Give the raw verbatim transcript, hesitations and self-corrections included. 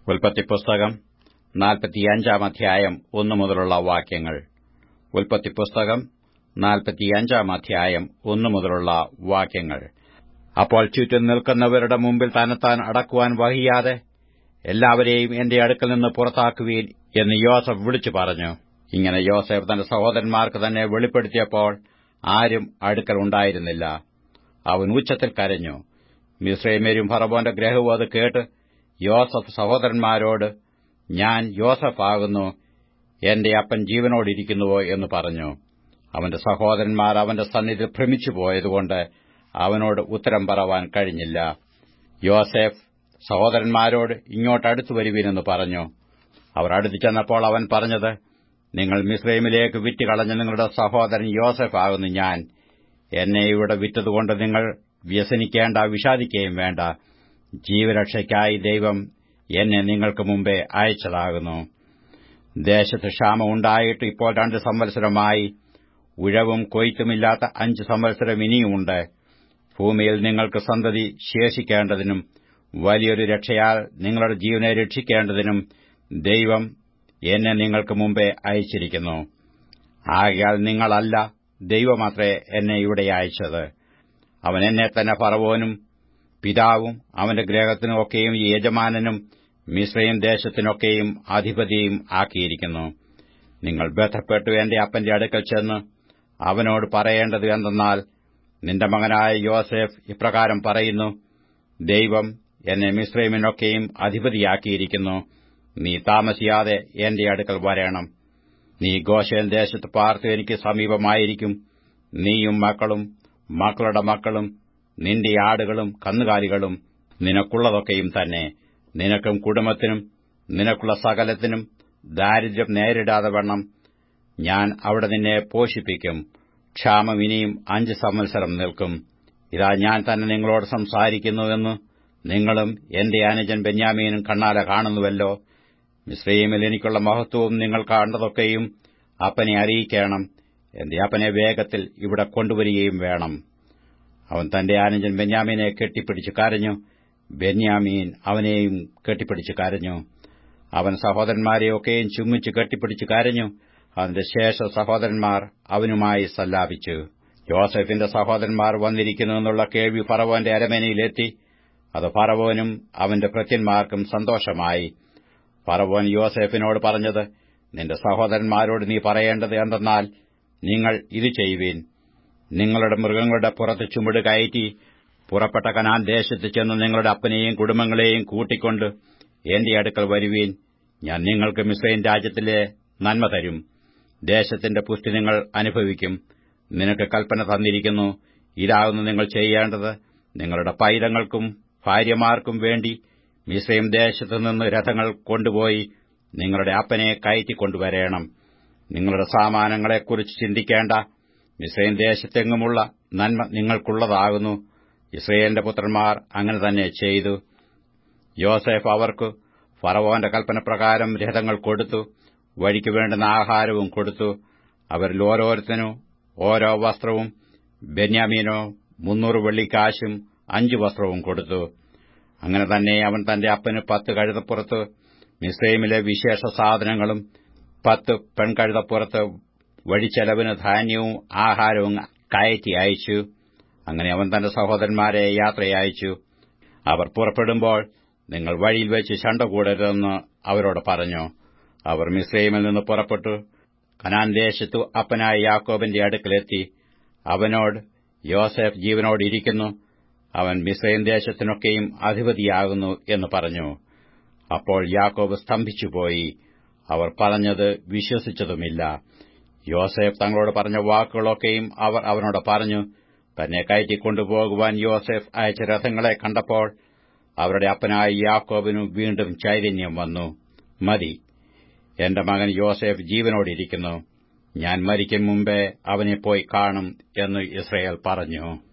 ഉൽപ്പത്തിപ്പുസ്തകം നാൽപ്പത്തിയഞ്ചാം അധ്യായം ഒന്നു മുതലുള്ള വാക്യങ്ങൾ. ഉൽപ്പത്തിപ്പുസ്തകം നാൽപ്പത്തിയഞ്ചാം അധ്യായം ഒന്നു മുതലുള്ള വാക്യങ്ങൾ. അപ്പോൾ ചുറ്റും നിൽക്കുന്നവരുടെ മുമ്പിൽ തന്നെത്താൻ അടക്കുവാൻ വഹിയാതെ എല്ലാവരെയും എന്റെ അടുക്കൽ നിന്ന് പുറത്താക്കുവീൻ എന്ന് യോസഫ് വിളിച്ചു പറഞ്ഞു. ഇങ്ങനെ യോസഫ് തന്റെ സഹോദരന്മാർക്ക് തന്നെ വെളിപ്പെടുത്തിയപ്പോൾ ആരും അടുക്കൽ ഉണ്ടായിരുന്നില്ല. അവൻ ഉച്ചത്തിൽ കരഞ്ഞു. മിസ്രയീമ്യരും ഫറവോന്റെ ഗൃഹവും അത് കേട്ട് യോസഫ് സഹോദരന്മാരോട്, ഞാൻ യോസഫ് ആകുന്നു, എന്റെ അപ്പൻ ജീവനോടിരിക്കുന്നുവോ എന്ന് പറഞ്ഞു. അവന്റെ സഹോദരന്മാർ അവന്റെ സന്നിധിയിൽ ഭ്രമിച്ചുപോയതുകൊണ്ട് അവനോട് ഉത്തരം പറവാൻ കഴിഞ്ഞില്ല. യോസേഫ് സഹോദരന്മാരോട്, ഇങ്ങോട്ടടുത്തു വരുവീനെന്ന് പറഞ്ഞു. അവർ അടുത്തു ചെന്നപ്പോൾ അവൻ പറഞ്ഞത്, നിങ്ങൾ മിസ്രയീമിലേക്ക് വിറ്റുകളഞ്ഞ നിങ്ങളുടെ സഹോദരൻ യോസഫ് ആകുന്നു ഞാൻ. എന്നെ ഇവിടെ വിറ്റതുകൊണ്ട് നിങ്ങൾ വ്യസനിക്കേണ്ട, വിഷാദിക്കുകയും വേണ്ട. ജീവരക്ഷയ്ക്കായി ദൈവം എന്നെ നിങ്ങൾക്ക് മുമ്പേ അയച്ചതാകുന്നു. ദേശത്ത് ക്ഷാമം ഉണ്ടായിട്ട് ഇപ്പോൾ രണ്ട് സംവത്സരമായി, ഉഴവും കൊയ്ത്തുമില്ലാത്ത അഞ്ച് സംവത്സരം ഇനിയുമുണ്ട്. ഭൂമിയിൽ നിങ്ങൾക്ക് സന്തതി ശേഷിക്കേണ്ടതിനും വലിയൊരു രക്ഷയാൽ നിങ്ങളുടെ ജീവനെ രക്ഷിക്കേണ്ടതിനും ദൈവം എന്നെ നിങ്ങൾക്ക് മുമ്പേ അയച്ചിരിക്കുന്നു. ആകയാൽ നിങ്ങളല്ല, ദൈവമത്രേ എന്നെ ഇവിടെ അയച്ചത്. അവൻ എന്നെ തന്നെ ഫറവോനും പിതാവും അവന്റെ ഗൃഹത്തിനും ഒക്കെയും യജമാനനും മിസ്രയീം ദേശത്തിനൊക്കെയും അധിപതിയും ആക്കിയിരിക്കുന്നു. നിങ്ങൾ ബന്ധപ്പെട്ടു എന്റെ അപ്പന്റെ അടുക്കൽ ചെന്ന് അവനോട് പറയേണ്ടത് എന്തെന്നാൽ, നിന്റെ മകനായ യോസേഫ് ഇപ്രകാരം പറയുന്നു, ദൈവം എന്നെ മിസ്രയീമിനൊക്കെയും അധിപതിയാക്കിയിരിക്കുന്നു. നീ താമസിയാതെ എന്റെ അടുക്കൽ വരേണം. നീ ഗോശേൻ ദേശത്ത് പാർത്ത് എനിക്ക് സമീപമായിരിക്കും. നീയും മക്കളും മക്കളുടെ മക്കളും നിന്റെ ആടുകളും കന്നുകാലികളും നിനക്കുള്ളതൊക്കെയും തന്നെ. നിനക്കും കുടുംബത്തിനും നിനക്കുള്ള സകലത്തിനും ദാരിദ്ര്യം നേരിടാതെ വണ്ണം ഞാൻ അവിടെ നിന്നെ പോഷിപ്പിക്കും. ക്ഷാമം ഇനിയും അഞ്ച് സംവത്സരം നിൽക്കും. ഇതാ ഞാൻ തന്നെ നിങ്ങളോട് സംസാരിക്കുന്നുവെന്ന് നിങ്ങളും എന്റെ അനുജൻ ബെന്യാമീനും കണ്ണാലെ കാണുന്നുവല്ലോ. മിസ്രയീമിൽ എനിക്കുള്ള മഹത്വവും നിങ്ങൾ കണ്ടതൊക്കെയും അപ്പനെ അറിയിക്കണം. എന്റെ അപ്പനെ വേഗത്തിൽ ഇവിടെ കൊണ്ടുവരികയും വേണം. അവൻ തന്റെ അനുജൻ ബെന്യാമീനെ കെട്ടിപ്പിടിച്ചു കരഞ്ഞു. ബെന്യാമീൻ അവനെയും കെട്ടിപ്പിടിച്ചു കരഞ്ഞു. അവൻ സഹോദരന്മാരെയൊക്കെയും ചുംബിച്ചു കെട്ടിപ്പിടിച്ചു കരഞ്ഞു. അവന്റെ ശേഷ സഹോദരന്മാർ അവനുമായി സല്ലാപിച്ചു. യോസേഫിന്റെ സഹോദരന്മാർ വന്നിരിക്കുന്നുവെന്നുള്ള കേൾവി ഫറവോന്റെ അരമനയിലെത്തി. അത് ഫറവോനും അവന്റെ ഭൃത്യന്മാർക്കും സന്തോഷമായി. ഫറവോൻ യോസേഫിനോട് പറഞ്ഞത്, നിന്റെ സഹോദരന്മാരോട് നീ പറയേണ്ടത് എന്തെന്നാൽ, നിങ്ങൾ ഇത് ചെയ്യുവീൻ. നിങ്ങളുടെ മൃഗങ്ങളുടെ പുറത്ത് ചുമട് കയറ്റി പുറപ്പെട്ട കനാൻ ദേശത്ത് ചെന്ന് നിങ്ങളുടെ അപ്പനെയും കുടുംബങ്ങളെയും കൂട്ടിക്കൊണ്ട് എന്റെ അടുക്കൽ വരുവീൻ. ഞാൻ നിങ്ങൾക്ക് മിസ്രയീം രാജ്യത്തിലെ നന്മ തരും. ദേശത്തിന്റെ പുഷ്ടി നിങ്ങൾ അനുഭവിക്കും. നിനക്ക് കൽപ്പന തന്നിരിക്കുന്നു. ഇതാകുന്നു നിങ്ങൾ ചെയ്യേണ്ടത്. നിങ്ങളുടെ പൈതങ്ങൾക്കും ഭാര്യമാർക്കും വേണ്ടി മിസ്രയീം ദേശത്തുനിന്ന് രഥങ്ങൾ കൊണ്ടുപോയി നിങ്ങളുടെ അപ്പനെ കയറ്റിക്കൊണ്ടുവരേണം. നിങ്ങളുടെ സാമാനങ്ങളെക്കുറിച്ച് ചിന്തിക്കേണ്ട. മിസ്രയീം ദേശത്തെങ്ങുമുള്ള നന്മ നിങ്ങൾക്കുള്ളതാകുന്നു. ഇസ്രായേലിന്റെ പുത്രന്മാർ അങ്ങനെ തന്നെ ചെയ്തു. യോസേഫ് അവർക്ക് ഫറവോന്റെ കൽപ്പനപ്രകാരം രഥങ്ങൾ കൊടുത്തു. വഴിക്ക് വേണ്ടുന്ന ആഹാരവും കൊടുത്തു. അവരിൽ ഓരോരുത്തനും ഓരോ വസ്ത്രവും, ബെന്യാമീനോ മുന്നൂറ് വെള്ളിക്കാശും അഞ്ചു വസ്ത്രവും കൊടുത്തു. അങ്ങനെ തന്നെ അവൻ തന്റെ അപ്പന് പത്ത് കഴുതപ്പുറത്ത് മിസ്രയീമിലെ വിശേഷ സാധനങ്ങളും പത്ത് പെൺകഴുതപ്പുറത്ത് വഴിച്ചെലവിന് ധാന്യവും ആഹാരവും കയറ്റി അയച്ചു. അങ്ങനെ അവൻ തന്റെ സഹോദരന്മാരെ യാത്രയയച്ചു. അവർ പുറപ്പെടുമ്പോൾ, നിങ്ങൾ വഴിയിൽ വെച്ച് ശണ്ട കൂടരുതെന്ന് അവരോട് പറഞ്ഞു. അവർ മിസ്രയീമിൽ നിന്ന് പുറപ്പെട്ടു കനാൻ ദേശത്തു അപ്പനായ യാക്കോബിന്റെ അടുക്കലെത്തി. അവനോട്, യോസേഫ് ജീവനോടിരിക്കുന്നു, അവൻ മിസ്രയീം ദേശത്തിനൊക്കെയും അധിപതിയാകുന്നു എന്ന് പറഞ്ഞു. അപ്പോൾ യാക്കോബ് സ്തംഭിച്ചുപോയി. അവർ പറഞ്ഞത് വിശ്വസിച്ചതുമില്ല. യോസേഫ് തങ്ങളോട് പറഞ്ഞ വാക്കുകളൊക്കെയും അവർ അവനോട് പറഞ്ഞു. തന്നെ കയറ്റിക്കൊണ്ടുപോകുവാൻ യോസേഫ് അയച്ച രഥങ്ങളെ കണ്ടപ്പോൾ അവരുടെ അപ്പനായ യാക്കോബിനു വീണ്ടും ചൈതന്യം വന്നു. മതി, എന്റെ മകൻ യോസേഫ് ജീവനോടിരിക്കുന്നു. ഞാൻ മരിക്കും മുമ്പേ അവനെ പോയി കാണും എന്ന് യിസ്രായേൽ പറഞ്ഞു.